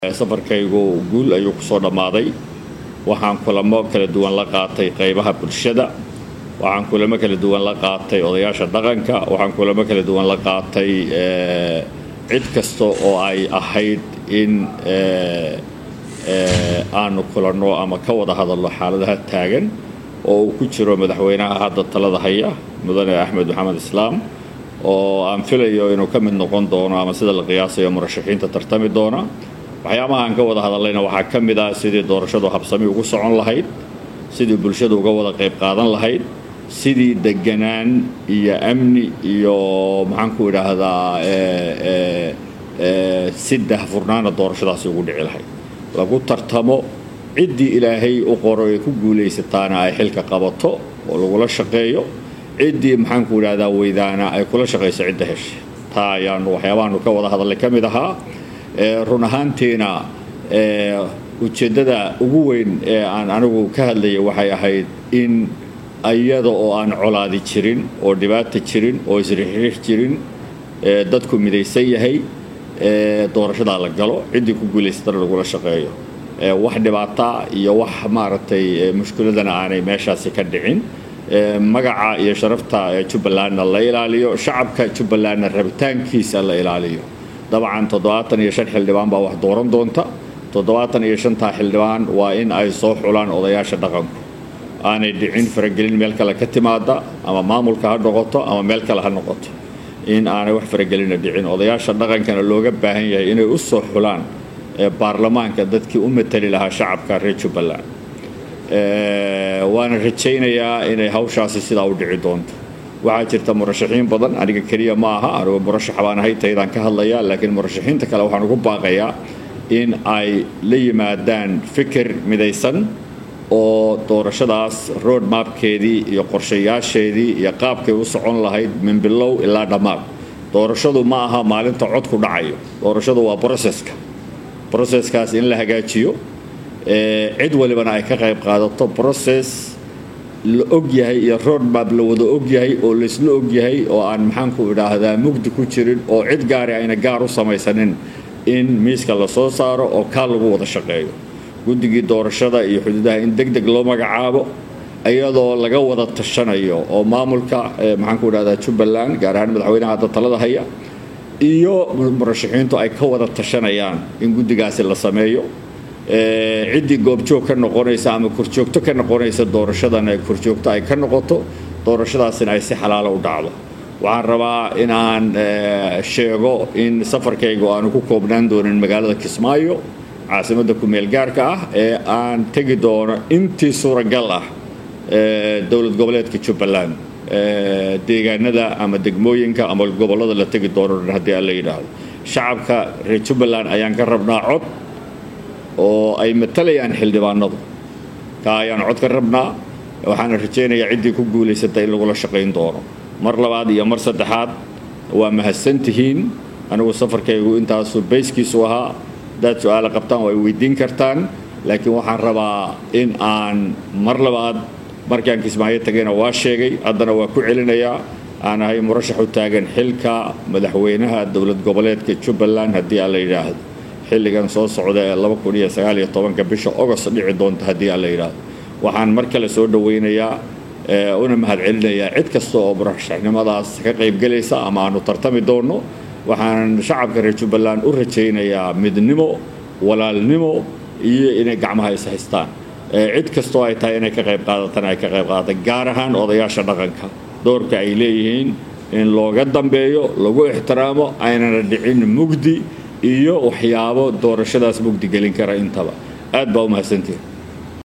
safarkaygu guul ayuu ku soo dhamaaday. waxaan kulamo kala duwan la qaatay qaybaha bulshada, waxaan kulamo kala duwan la qaatay odayaasha dhaqanka, waxaan kulamo kala duwan la qaatay cid kasta oo ay ahayd in aanu kulanno ama ka wada hadalno xaaladaha taagan oo uu ku jiro madaxweynaha hadda talada haya mudane Axmed Maxamed Islaam oo aan filayo inuu ka mid noqon doono ama sida la qiyaasayo murashaxiinta tartami doona. waxyaabaha aan ka wada hadallayna waxaa ka mid ah sidii doorashadu habsami ugu socon lahayd, sidii bulshadu uga wada qayb qaadan lahayd, sidii deganaan iyo amni iyo maxaan ku idhaahdaa si daahfurnaana doorashadaasi ugu dhici lahayd, lagu tartamo, ciddii ilaahay u qoro ee ku guulaysataana ay xilka qabato oo lagula shaqeeyo, ciddii maxaan ku idhaahdaa weydaana ay kula shaqayso cidda heshay. taa ayaanu waxyaabahaanu ka wada hadallay ka mid ahaa. run ahaantiina ujeeddada ugu weyn ee aan anigu ka hadlayay waxay ahayd in ayada oo aan colaadi jirin oo dhibaata jirin oo isriixriix jirin dadku midaysan yahay doorashadaa la galo, ciddii ku guulaysatana lagula shaqeeyo, wax dhibaata iyo wax maaragtay mushkiladana aanay meeshaasi ka dhicin, magaca iyo sharafta Jubbalandna la ilaaliyo, shacabka Jubbalandna rabitaankiisa la ilaaliyo. dabcan 75 xildhibaan baa wax dooran doonta. 75 xildhibaan waa in ay soo xulaan odayaasha dhaqanku, aanay dhicin faragelin meel kale ka timaada ama maamulka ha noqoto ama meel kale ha noqoto, in aanay wax faragelina dhicin. odayaasha dhaqankana looga baahan yahay inay u soo xulaan baarlamaanka dadkii u matali lahaa shacabka reer Jubbaland. waana rajaynayaa inay hawshaasi sidaa u dhici doonto. waxaa jirta murashaxiin badan, aniga keliya ma aha, anigu murashax baan ahay, taydaan ka hadlayaa, laakiin murashaxiinta kale waxaan ugu baaqayaa in ay la yimaadaan fikir midaysan oo doorashadaas road mapkeedii iyo qorshayaasheedii iyo qaabkay u socon lahayd min bilow ilaa dhammaad. doorashadu ma aha maalinta codku dhacayo, doorashadu waa broseskaas in la hagaajiyo, cid walibana ay ka qayb qaadato broses la og yahay iyo road map la wada og yahay oo la isla og yahay oo aan maxaan ku idhaahdaa mugdi ku jirin oo cid gaari ayna gaar u samaysanin, in miiska la soo saaro oo kaa lagu wada shaqeeyo. guddigii doorashada iyo xuduudaha in degdeg loo magacaabo iyadoo laga wada tashanayo oo maamulka maxaan ku idhaahdaa Jubbaland gaar ahaan madaxweynaha hadda talada haya iyo murashaxiintu ay ka wada tashanayaan in guddigaasi la sameeyo. ciddii goobjoog ka noqonaysa ama korjoogto ka noqonaysa doorashadana korjoogto ay ka noqoto, doorashadaasina ay si xalaalo u dhacdo. waxaan rabaa in aan sheego in safarkaygu aanu ku koobnaan doonin magaalada Kismaayo, caasimadda ku meel gaarka ah, ee aan tegi doono intii suuragal ah dowlad goboleedka Jubbaland, deegaanada ama degmooyinka ama gobollada la tegi doono haddii aan la yidhaahdo. shacabka reer Jubbaland ayaan ka rabnaa cod oo ay matalayaan xildhibaanadu, ka ayaan cod ka rabnaa. waxaan rajaynayaa ciddii ku guulaysatay in lagula shaqayn doono. mar labaad iyo mar saddexaad waa mahadsantihiin. anigu safarkaygu intaasu bayskiisu ahaa. haddaad su-aalo qabtaan waa weydiin kartaan, laakiin waxaan rabaa in aan mar labaad markaan Kismaayo tagayna waa sheegay, haddana waa ku celinayaa, aan ahay murashax u taagan xilka madaxweynaha dowlad goboleedka Jubbaland haddii aan la yidhaahdo xilligan soo socda ee 2019 bisha August dhici doonta haddii aan la yidhaahdo. waxaan mar kale soo dhaweynayaa una mahadcelinayaa cid kasta oo murashaxnimadaas ka qaybgalaysa ama aanu tartami doono. waxaan shacabka reer Jubbaland u rajaynayaa midnimo, walaalnimo iyo inay gacmaha is haystaan. cid kastoo ay tahay inay ka qayb qaadatana ay ka qayb qaadato, gaar ahaan odayaasha dhaqanka doorka ay leeyihiin in looga dambeeyo, lagu ixtiraamo, aynana dhicin mugdi iyo waxyaabo doorashadaas mugdi gelin kara intaba. aad baa u mahadsantihiin.